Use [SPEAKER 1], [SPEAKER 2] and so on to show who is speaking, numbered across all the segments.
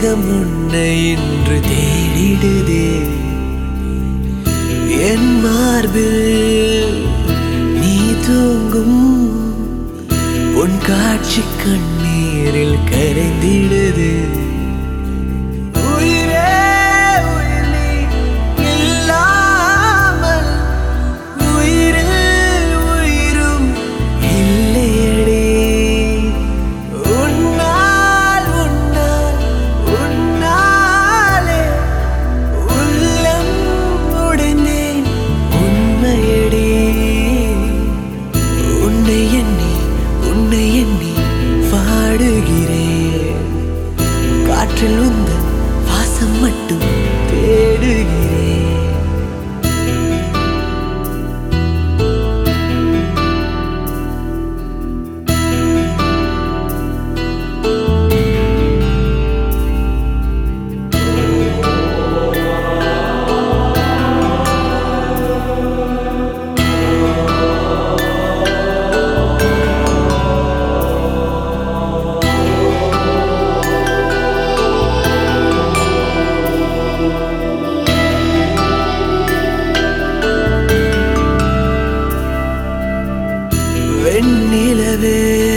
[SPEAKER 1] மேகம் உன்னை இன்று தேடிடுதே என் மார்பில் நீ தூங்கும் உன் காட்சி கண்ணீரில் கரைந்திடுது காற்றில் உந்தன் வாசம் மட்டும் தேடுகிறேன் வெண்ணிலவே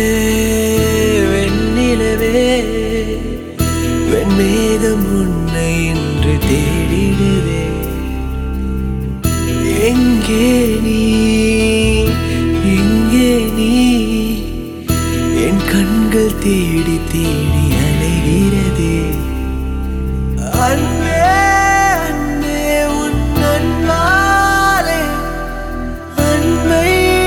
[SPEAKER 1] வெண்ணிலவே வெண்மேகம் உன்னை இன்று தேடிடுதே எங்கே நீ எங்கே நீ என் கண்கள் தேடி தேடி அலைகிறதே அன்பே அன்பே உன் அன்பாலே அன்பை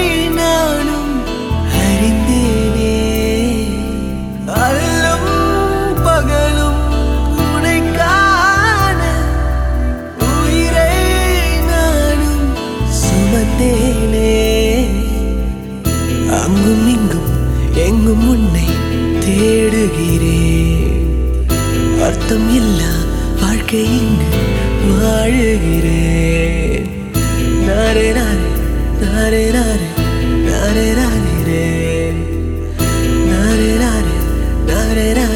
[SPEAKER 1] அங்கும் இங்கும் எங்கும் உன்னை தேடுகிறேன் அர்த்தம் இல்லா வாழ்க்கை இங்கு வாழுகிறேன் நாரே நாரே நாரே நாரே நாரே நாரே நாரே நாரே நாரே நாரே